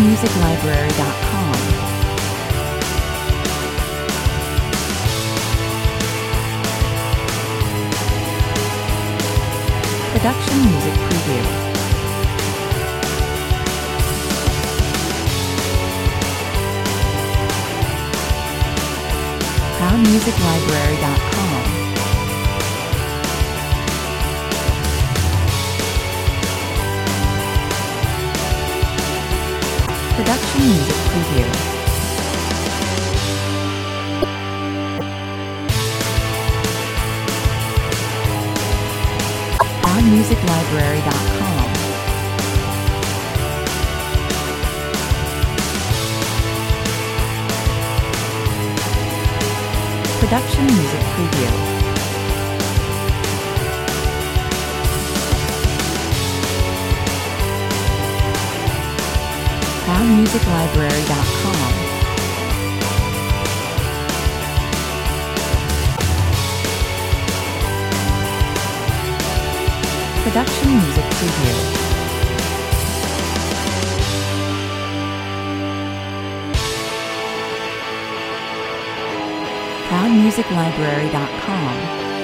ProudMusicLibrary.com. Production Music Preview. ProudMusicLibrary.com. Production Music Preview. ProudMusicLibrary.com. Production Music Preview. ProudMusicLibrary.com. Production Music Preview. ProudMusicLibrary.com.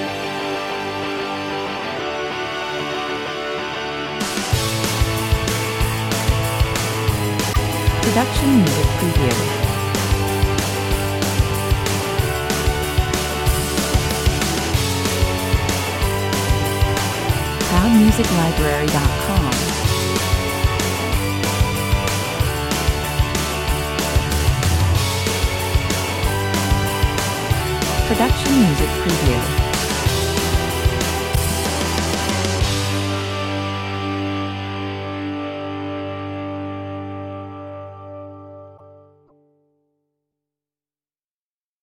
Production Music Preview. ProudMusicLibrary.com. Production Music Preview.